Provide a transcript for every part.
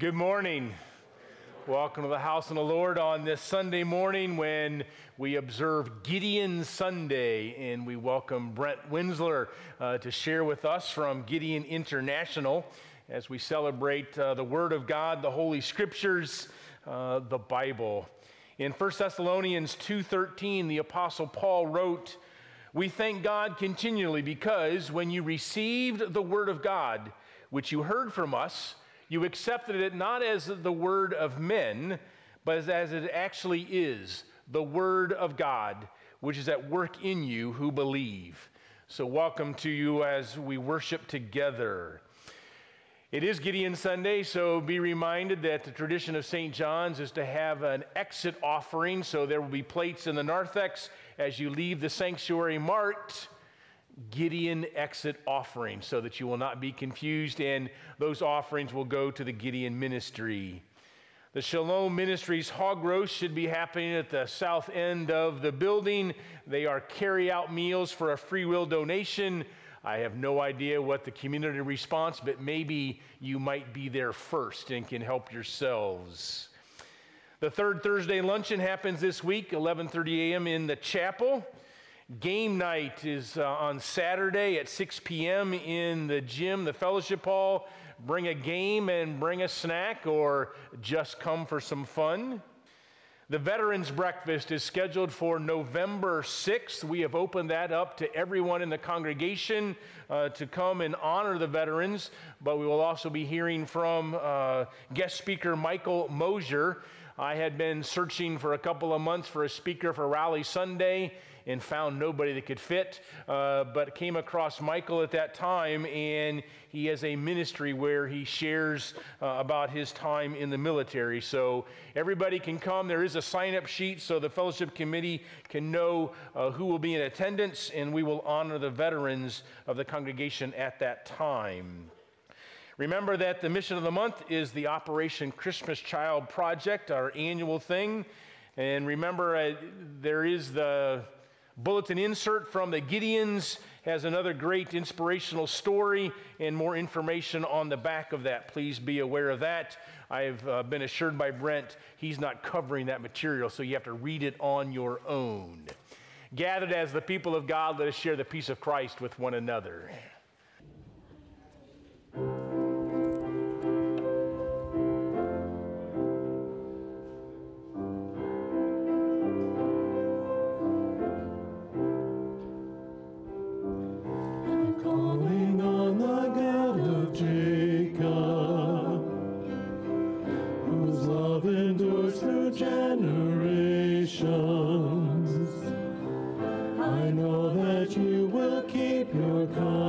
Good morning. Welcome to the house of the Lord on this Sunday morning when we observe Gideon Sunday, and we welcome Brent Winsler to share with us from Gideon International as we celebrate the Word of God, the Holy Scriptures, the Bible. In 1 Thessalonians 2:13, the Apostle Paul wrote, "We thank God continually because when you received the Word of God, which you heard from us, you accepted it not as the word of men, but as it actually is, the Word of God, which is at work in you who believe." So welcome to you as we worship together. It is Gideon Sunday, so be reminded that the tradition of St. John's is to have an exit offering, so there will be plates in the narthex as you leave the sanctuary marked Gideon exit offering, so that you will not be confused, and those offerings will go to the Gideon ministry. The Shalom Ministries hog roast should be happening at the south end of the building. They are carry-out meals for a free will donation. I have no idea what the community response, but maybe you might be there first and can help yourselves. The third Thursday luncheon happens this week, 11:30 a.m. in the chapel. Game night is on Saturday at 6 p.m. in the gym, the fellowship hall. Bring a game and bring a snack, or just come for some fun. The Veterans Breakfast is scheduled for November 6th. We have opened that up to everyone in the congregation to come and honor the veterans, but we will also be hearing from guest speaker Michael Mosier. I had been searching for a couple of months for a speaker for Rally Sunday and found nobody that could fit, but came across Michael at that time, and he has a ministry where he shares about his time in the military. So everybody can come. There is a sign-up sheet so the fellowship committee can know who will be in attendance, and we will honor the veterans of the congregation at that time. Remember that the mission of the month is the Operation Christmas Child Project, our annual thing. And remember, there is the bulletin insert from the Gideons, has another great inspirational story and more information on the back of that. Please be aware of that. I've been assured by Brent he's not covering that material, so you have to read it on your own. Gathered as the people of God, let us share the peace of Christ with one another. Calling on the God of Jacob, whose love endures through generations. I know that you will keep your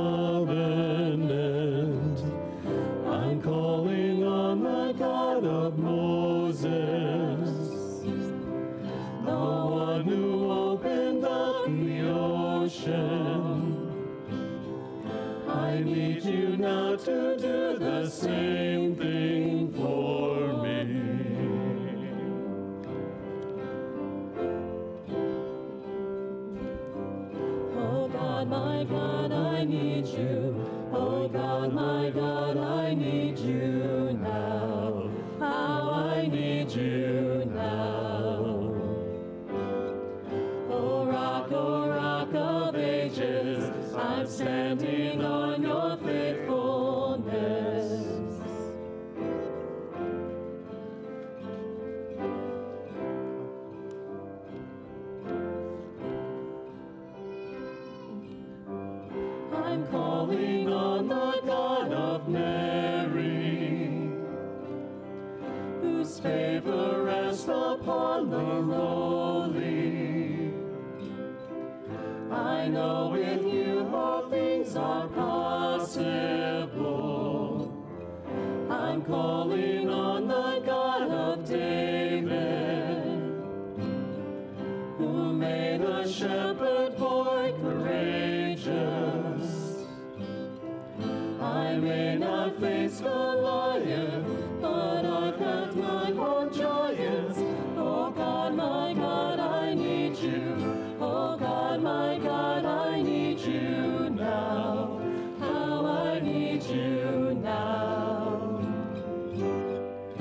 covenant. I'm calling on the God of Moses, the one who opened up the ocean. I need you now to do the same thing for me. Oh God, my God, I need you. Oh God, my God, I need you now. How I need you now. Oh rock of ages, I'm standing on your faithfulness. I'm calling on the God of Mary, whose favor rests upon the lowly. I know with you all things are possible. I'm calling on the God of David, who made a shepherd boy courageous. I may not face Goliath, but I've got my own giants. Oh God, my God, I need you. Oh God, my God, I need you now. How I need you now.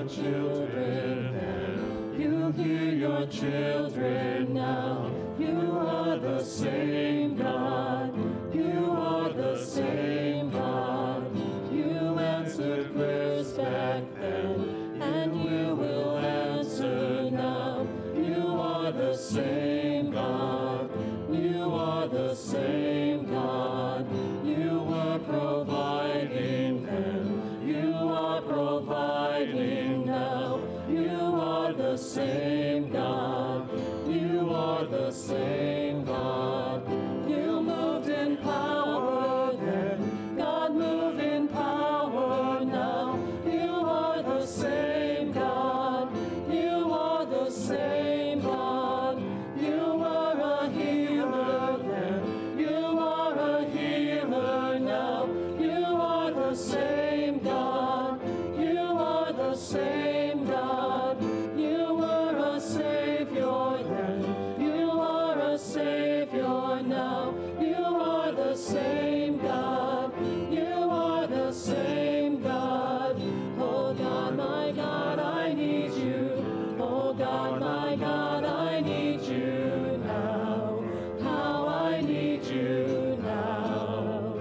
your children then. You hear your children now. You are the same God. You are the same God. You answered prayers back then, and you will answer now. You are the same God. You are the same God. You were providing then. You are providing now. You are the same God. You are the same God. You moved in power then. God move in power now. You are the same God. You are the same God. You were a healer then. You are a healer now. You are the same God. You are the same God. You were a savior then. You are a savior now. You are the same God. You are the same God. Oh God, my God, I need you. Oh God, my God, I need you now. How I need you now.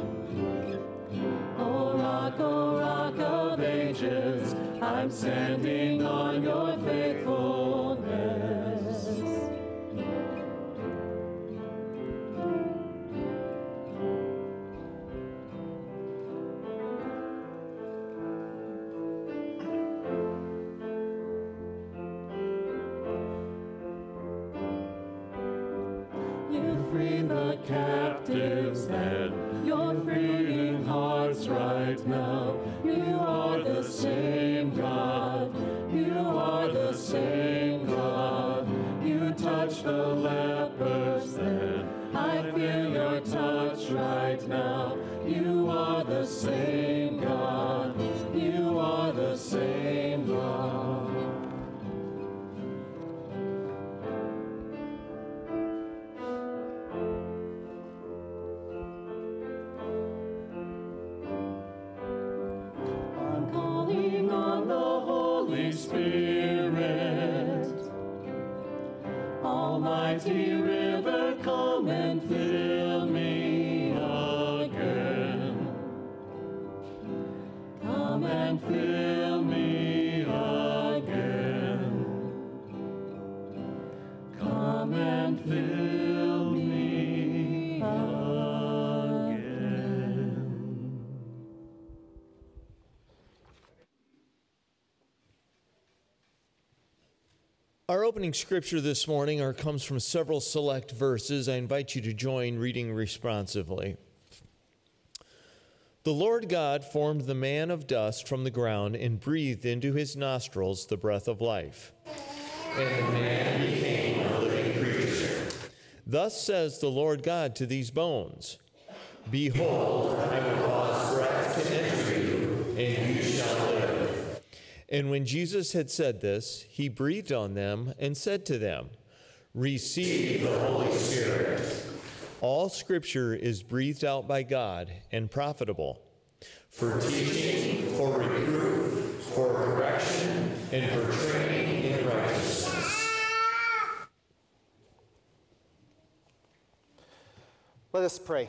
Oh rock of ages, I'm standing on your faithfulness. You free the captives then. You're freeing hearts right now. You are the same God. You are the same God. You touch the lepers then. I feel your touch right now. You are the same God. You are the same God. I'm calling on the Holy Spirit. Almighty river, come and fill me again. Come and fill me again. Come and fill me again. Our opening scripture this morning comes from several select verses. I invite you to join reading responsively. The Lord God formed the man of dust from the ground and breathed into his nostrils the breath of life. And the man became a living creature. Thus says the Lord God to these bones, Behold, I will cause breath to enter you, and you shall live. And when Jesus had said this, he breathed on them and said to them, Receive the Holy Spirit. All Scripture is breathed out by God and profitable for teaching, for reproof, for correction, and for training in righteousness. Let us pray.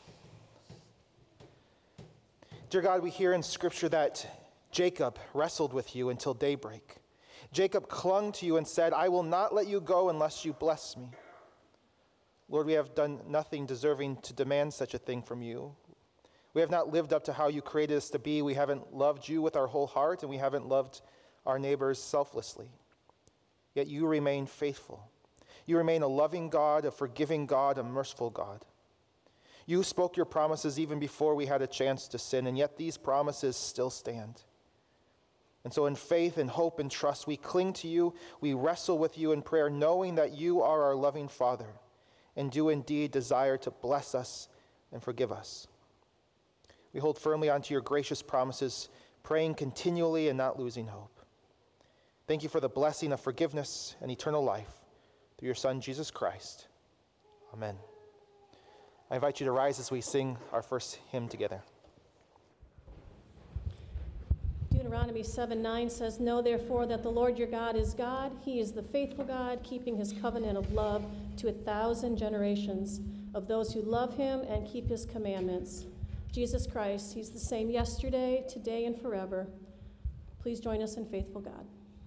Dear God, we hear in Scripture that Jacob wrestled with you until daybreak. Jacob clung to you and said, I will not let you go unless you bless me. Lord, we have done nothing deserving to demand such a thing from you. We have not lived up to how you created us to be. We haven't loved you with our whole heart, and we haven't loved our neighbors selflessly. Yet you remain faithful. You remain a loving God, a forgiving God, a merciful God. You spoke your promises even before we had a chance to sin, and yet these promises still stand. And so in faith and hope and trust, we cling to you, we wrestle with you in prayer, knowing that you are our loving Father and do indeed desire to bless us and forgive us. We hold firmly onto your gracious promises, praying continually and not losing hope. Thank you for the blessing of forgiveness and eternal life through your Son, Jesus Christ. Amen. I invite you to rise as we sing our first hymn together. Deuteronomy 7:9 says, "Know therefore that the Lord your God is God. He is the faithful God, keeping his covenant of love to 1,000 generations of those who love him and keep his commandments." Jesus Christ, he's the same yesterday, today, and forever. Please join us in Faithful God.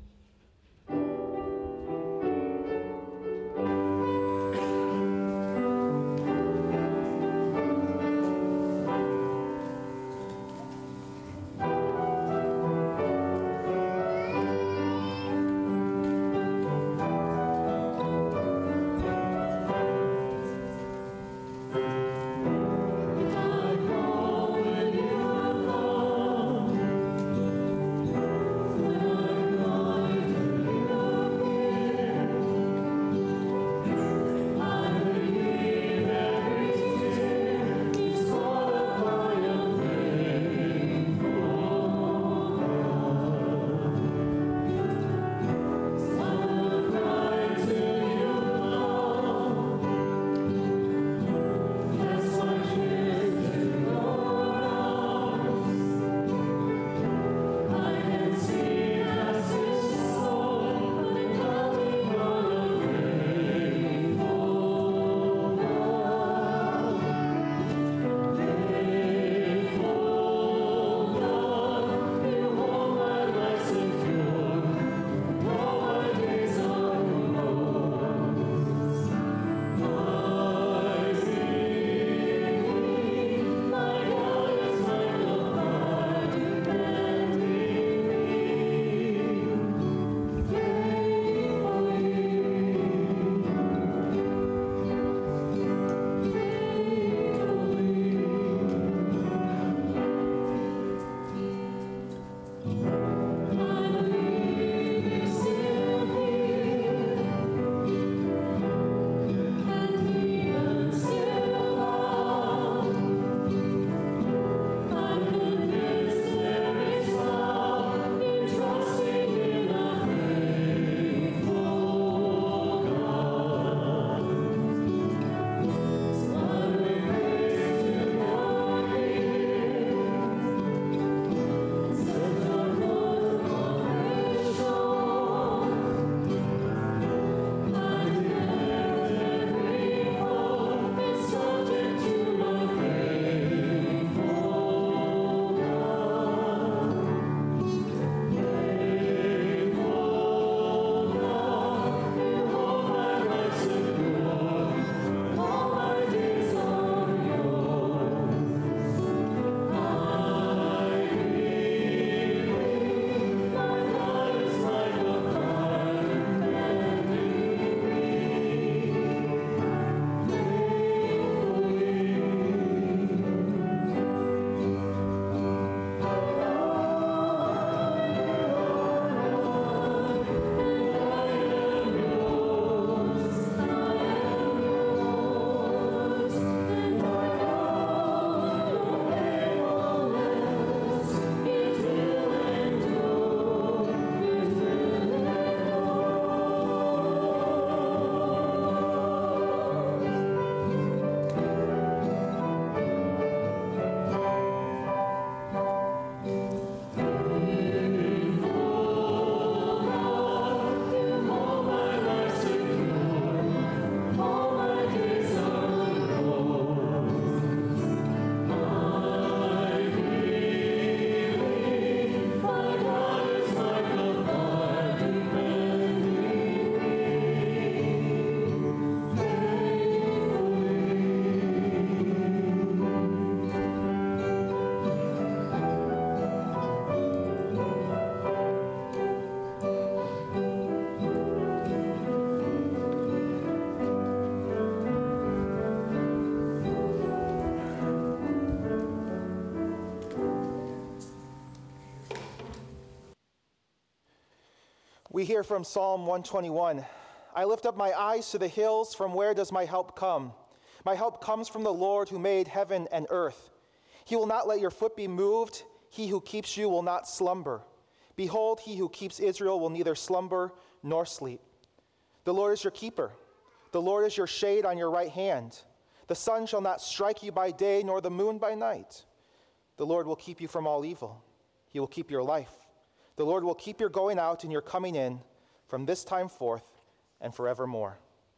We hear from Psalm 121. I lift up my eyes to the hills. From where does my help come? My help comes from the Lord who made heaven and earth. He will not let your foot be moved. He who keeps you will not slumber. Behold, he who keeps Israel will neither slumber nor sleep. The Lord is your keeper. The Lord is your shade on your right hand. The sun shall not strike you by day, nor the moon by night. The Lord will keep you from all evil. He will keep your life. The Lord will keep your going out and your coming in from this time forth and forevermore.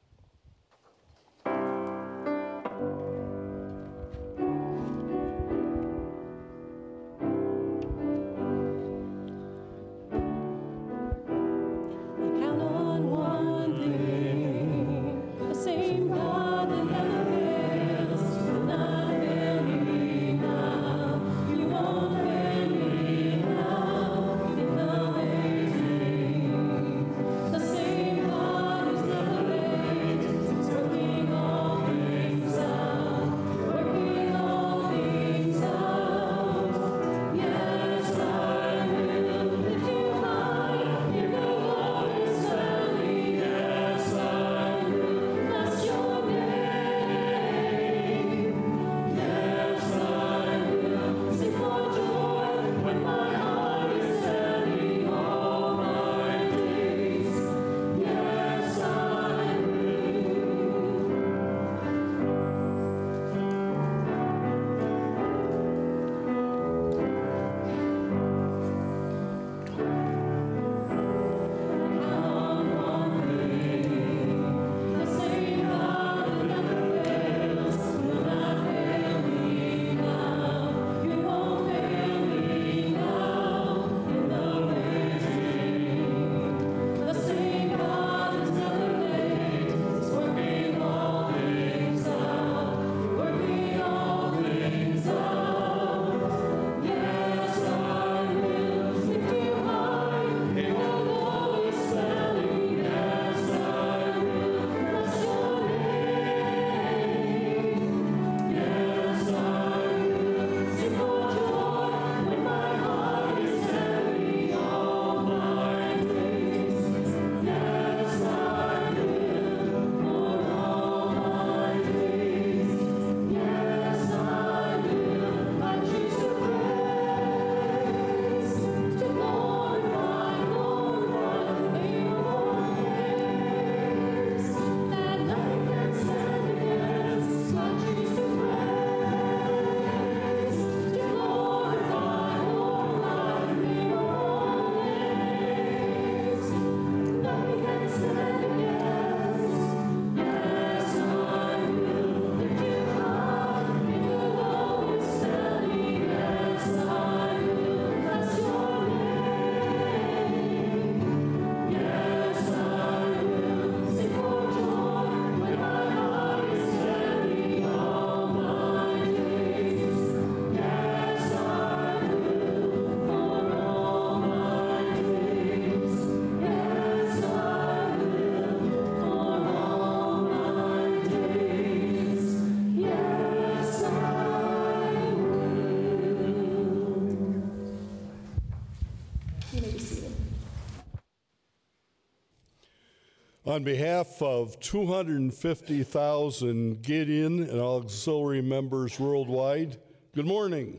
On behalf of 250,000 Gideon and auxiliary members worldwide, good morning.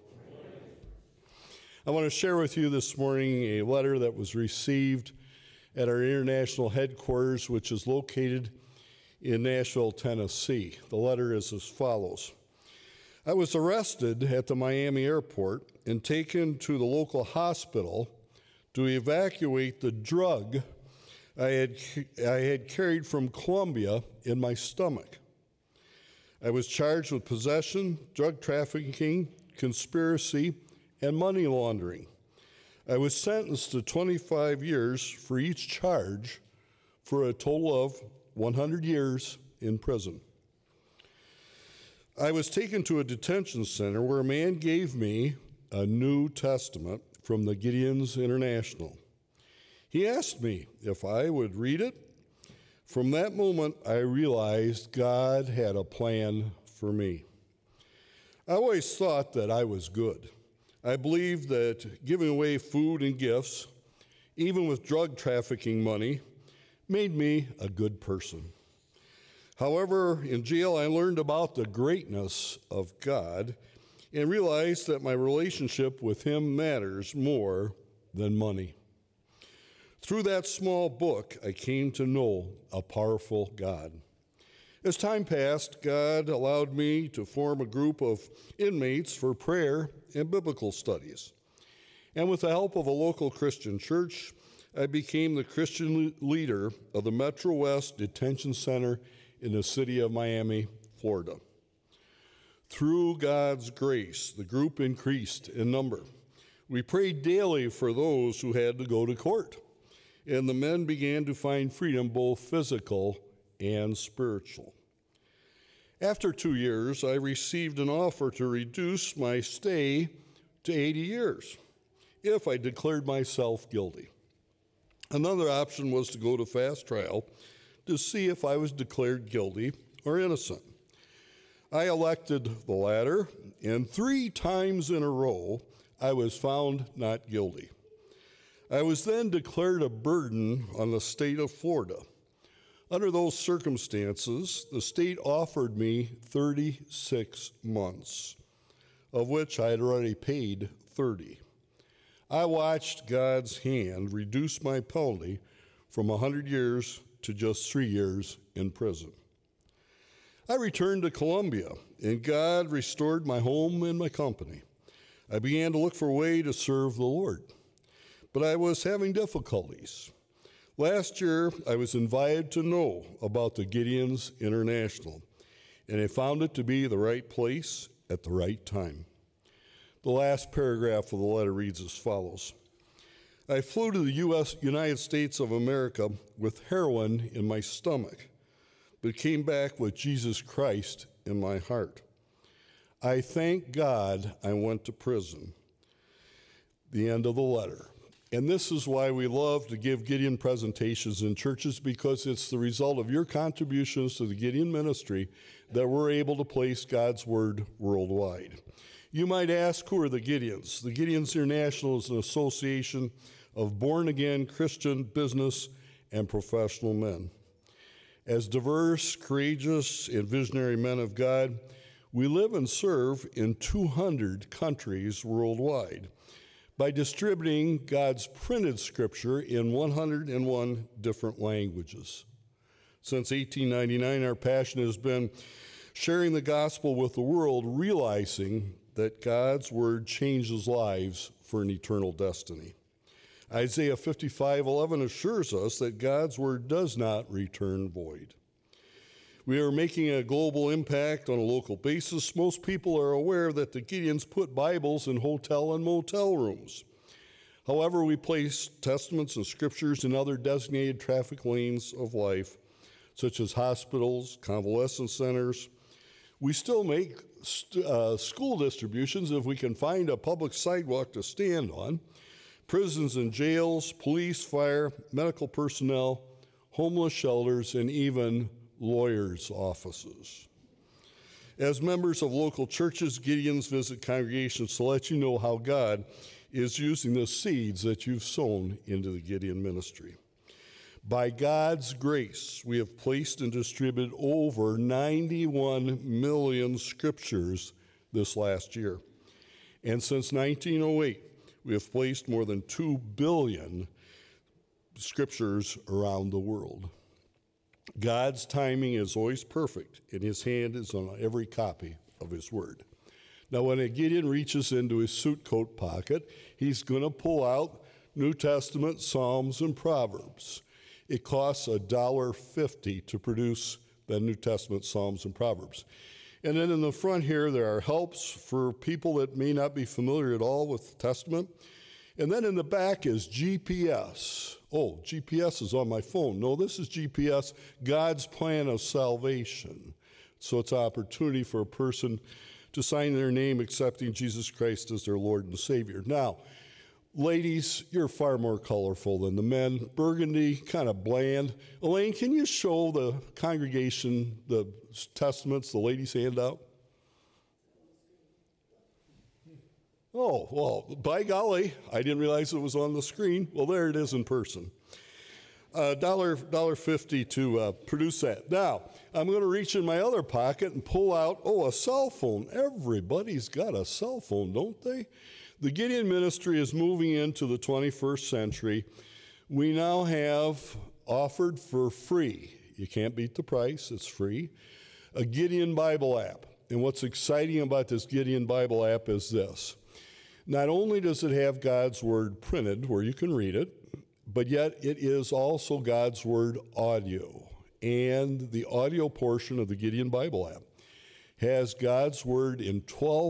I want to share with you this morning a letter that was received at our international headquarters, which is located in Nashville, Tennessee. The letter is as follows. I was arrested at the Miami airport and taken to the local hospital to evacuate the drug I had carried from Colombia in my stomach. I was charged with possession, drug trafficking, conspiracy, and money laundering. I was sentenced to 25 years for each charge for a total of 100 years in prison. I was taken to a detention center where a man gave me a New Testament from the Gideons International. He asked me if I would read it. From that moment, I realized God had a plan for me. I always thought that I was good. I believed that giving away food and gifts, even with drug trafficking money, made me a good person. However, in jail, I learned about the greatness of God and realized that my relationship with Him matters more than money. Through that small book, I came to know a powerful God. As time passed, God allowed me to form a group of inmates for prayer and biblical studies. And with the help of a local Christian church, I became the Christian leader of the Metro West Detention Center in the city of Miami, Florida. Through God's grace, the group increased in number. We prayed daily for those who had to go to court, and the men began to find freedom, both physical and spiritual. After 2 years, I received an offer to reduce my stay to 80 years if I declared myself guilty. Another option was to go to fast trial to see if I was declared guilty or innocent. I elected the latter, and 3 times in a row, I was found not guilty. I was then declared a burden on the state of Florida. Under those circumstances, the state offered me 36 months, of which I had already paid 30. I watched God's hand reduce my penalty from 100 years to just 3 years in prison. I returned to Columbia, and God restored my home and my company. I began to look for a way to serve the Lord, but I was having difficulties. Last year, I was invited to know about the Gideons International, and I found it to be the right place at the right time. The last paragraph of the letter reads as follows. I flew to the United States of America with heroin in my stomach, but came back with Jesus Christ in my heart. I thank God I went to prison. The end of the letter. And this is why we love to give Gideon presentations in churches, because it's the result of your contributions to the Gideon ministry that we're able to place God's word worldwide. You might ask, who are the Gideons? The Gideons International is an association of born-again Christian business and professional men. As diverse, courageous, and visionary men of God, we live and serve in 200 countries worldwide by distributing God's printed scripture in 101 different languages. Since 1899, our passion has been sharing the gospel with the world, realizing that God's word changes lives for an eternal destiny. Isaiah 55:11 assures us that God's word does not return void. We are making a global impact on a local basis. Most people are aware that the Gideons put Bibles in hotel and motel rooms. However, we place testaments and scriptures in other designated traffic lanes of life, such as hospitals, convalescent centers. We still make school distributions if we can find a public sidewalk to stand on, prisons and jails, police, fire, medical personnel, homeless shelters, and even lawyers' offices. As members of local churches, Gideons visit congregations to let you know how God is using the seeds that you've sown into the Gideon ministry. By God's grace, we have placed and distributed over 91 million scriptures this last year. And since 1908, we have placed more than 2 billion scriptures around the world. God's timing is always perfect, and his hand is on every copy of his word. Now, when a Gideon reaches into his suit coat pocket, he's going to pull out New Testament, Psalms, and Proverbs. It costs $1.50 to produce the New Testament, Psalms, and Proverbs. And then in the front here, there are helps for people that may not be familiar at all with the Testament. And then in the back is GPS. Oh, GPS is on my phone. No, this is GPS, God's plan of salvation. So it's an opportunity for a person to sign their name accepting Jesus Christ as their Lord and Savior. Now, ladies, you're far more colorful than the men. Burgundy, kind of bland. Elaine, can you show the congregation the testaments the ladies hand out? Oh, well, by golly, I didn't realize it was on the screen. Well, there it is in person. $1.50 to produce that. Now, I'm going to reach in my other pocket and pull out, a cell phone. Everybody's got a cell phone, don't they? The Gideon ministry is moving into the 21st century. We now have offered for free, you can't beat the price, it's free, a Gideon Bible app. And what's exciting about this Gideon Bible app is this. Not only does it have God's Word printed where you can read it, but yet it is also God's Word audio. And the audio portion of the Gideon Bible app has God's Word in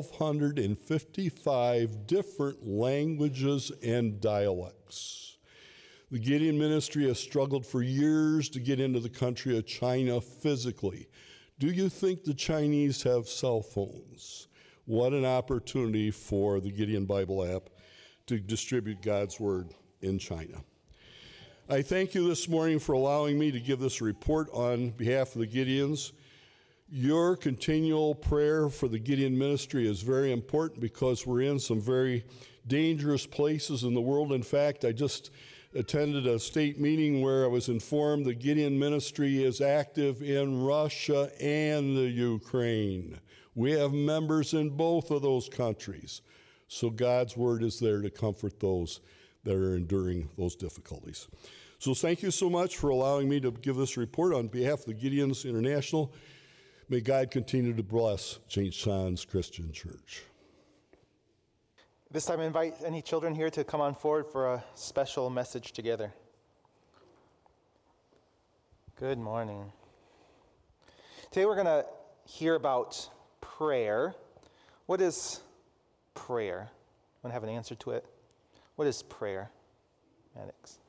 1,255 different languages and dialects. The Gideon ministry has struggled for years to get into the country of China physically. Do you think the Chinese have cell phones? What an opportunity for the Gideon Bible app to distribute God's Word in China. I thank you this morning for allowing me to give this report on behalf of the Gideons. Your continual prayer for the Gideon ministry is very important because we're in some very dangerous places in the world. In fact, I just attended a state meeting where I was informed the Gideon ministry is active in Russia and the Ukraine. We have members in both of those countries. So God's Word is there to comfort those that are enduring those difficulties. So thank you so much for allowing me to give this report on behalf of the Gideons International. May God continue to bless St. John's Christian Church. This time I invite any children here to come on forward for a special message together. Good morning. Today we're going to hear about prayer. What is prayer? Want to have an answer to it? What is prayer, Maddox?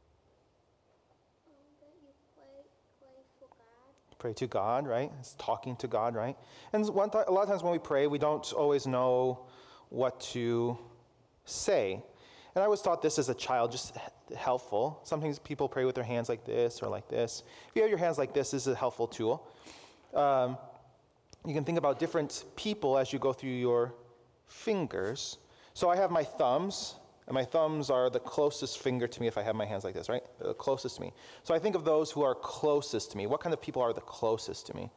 That you pray for God. Pray to God, right? It's talking to God, right? And a lot of times when we pray, we don't always know what to say. And I was taught this as a child, just helpful. Sometimes people pray with their hands like this or like this. If you have your hands like this is a helpful tool. You can think about different people as you go through your fingers. So I have my thumbs, and my thumbs are the closest finger to me if I have my hands like this, right? The closest to me. So I think of those who are closest to me. What kind of people are the closest to me?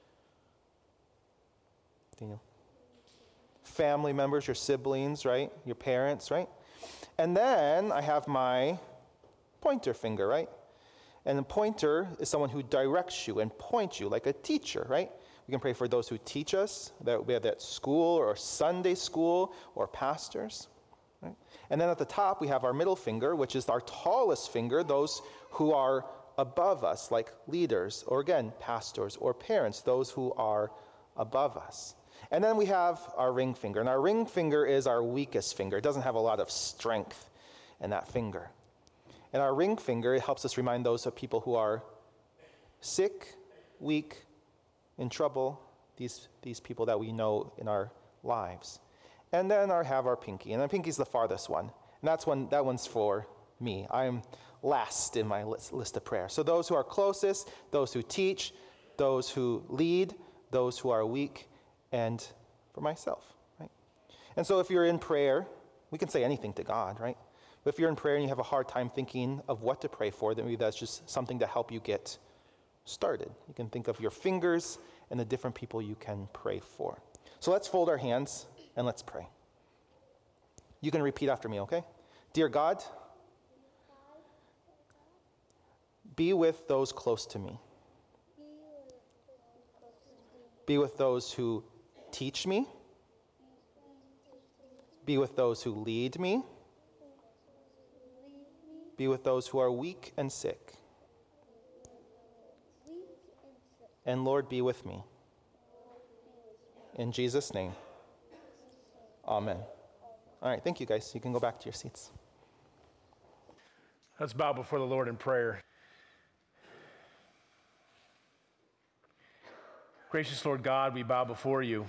Daniel? Family members, your siblings, right? Your parents, right? And then I have my pointer finger, right? And the pointer is someone who directs you and points you like a teacher, right? We can pray for those who teach us, that we have at school or Sunday school or pastors. Right? And then at the top, we have our middle finger, which is our tallest finger, those who are above us, like leaders, or again, pastors or parents, those who are above us. And then we have our ring finger. And our ring finger is our weakest finger. It doesn't have a lot of strength in that finger. And our ring finger, it helps us remind those of people who are sick, weak, in trouble, these people that we know in our lives. And then have our pinky. And the pinky is the farthest one. And that one's for me. I'm last in my list of prayer. So those who are closest, those who teach, those who lead, those who are weak, and for myself, right? And so if you're in prayer, we can say anything to God, right? But if you're in prayer and you have a hard time thinking of what to pray for, then maybe that's just something to help you get started. You can think of your fingers and the different people you can pray for. So let's fold our hands and let's pray. You can repeat after me, okay? Dear God, be with those close to me. Be with those who teach me. Be with those who lead me. Be with those who are weak and sick. And Lord, be with me. In Jesus' name, amen. All right, thank you guys. You can go back to your seats. Let's bow before the Lord in prayer. Gracious Lord God, we bow before you.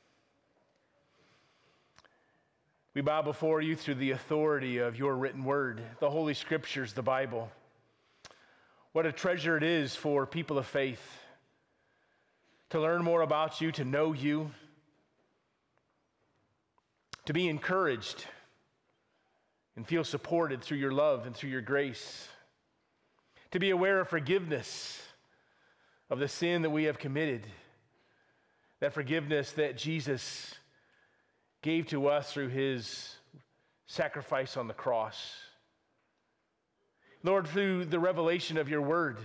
We bow before you through the authority of your written word, the Holy Scriptures, the Bible. What a treasure it is for people of faith to learn more about you, to know you, to be encouraged and feel supported through your love and through your grace, to be aware of forgiveness of the sin that we have committed, that forgiveness that Jesus gave to us through his sacrifice on the cross. Lord, through the revelation of your word,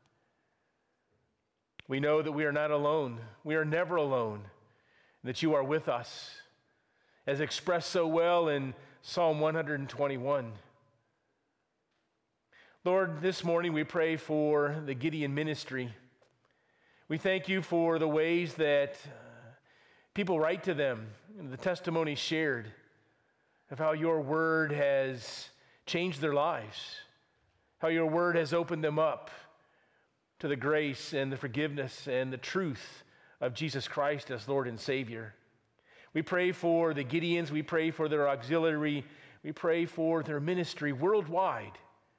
we know that we are not alone. We are never alone, and that you are with us. as expressed so well in Psalm 121. Lord, this morning we pray for the Gideon ministry. We thank you for the ways that people write to them, and the testimonies shared of how your word has changed their lives, how your word has opened them up to the grace and the forgiveness and the truth of Jesus Christ as Lord and Savior. We pray for the Gideons, we pray for their auxiliary, we pray for their ministry worldwide.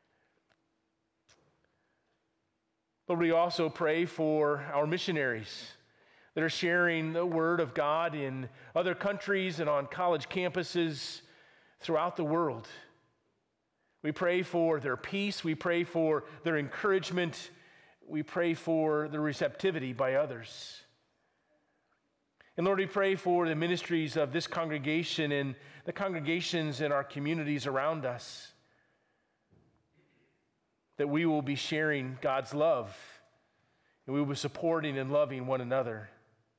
Lord, we also pray for our missionaries that are sharing the word of God in other countries and on college campuses throughout the world. We pray for their peace. We pray for their encouragement. We pray for the receptivity by others. And Lord, we pray for the ministries of this congregation and the congregations in our communities around us, that we will be sharing God's love and we will be supporting and loving one another.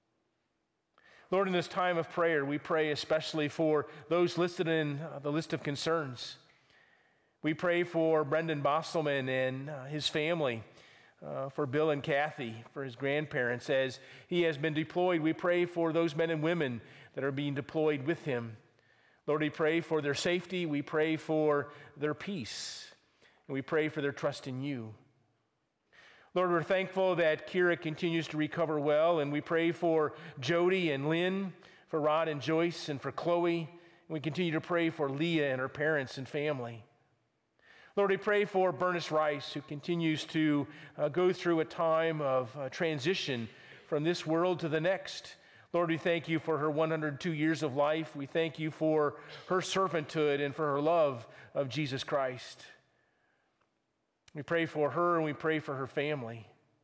Lord, in this time of prayer, we pray especially for those listed in the list of concerns. We pray for Brendan Bosselman and his family, for Bill and Kathy, for his grandparents. As he has been deployed, we pray for those men and women that are being deployed with him. Lord, we pray for their safety. We pray for their peace. And we pray for their trust in you. Lord, we're thankful that Kira continues to recover well, and we pray for Jody and Lynn, for Rod and Joyce, and for Chloe. And we continue to pray for Leah and her parents and family. Lord, we pray for Bernice Rice, who continues to go through a time of transition from this world to the next. Lord, we thank you for her 102 years of life. We thank you for her servanthood and for her love of Jesus Christ. We pray for her and we pray for her family.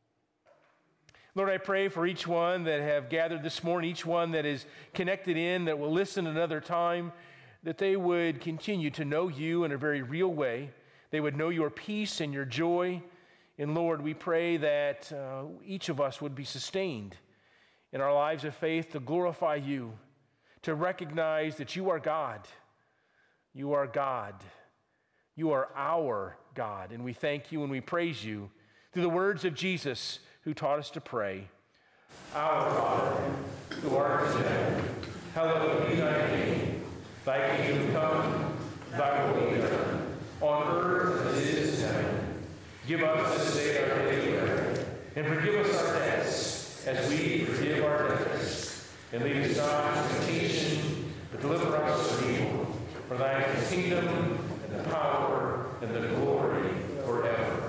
Lord, I pray for each one that have gathered this morning, each one that is connected in, that will listen another time, that they would continue to know you in a very real way. They would know your peace and your joy. And Lord, we pray that each of us would be sustained in our lives of faith to glorify you, to recognize that you are God. You are God. You are our God, and we thank you and we praise you through the words of Jesus, who taught us to pray. Our Father, who art in heaven, hallowed be thy name. Thy kingdom come, thy will be done, on earth as it is in heaven. Give us this day our daily bread, and forgive us our debts, as we forgive our debtors. And lead us not into temptation, but deliver us from evil. For thine is the kingdom, and the power, and the glory forever.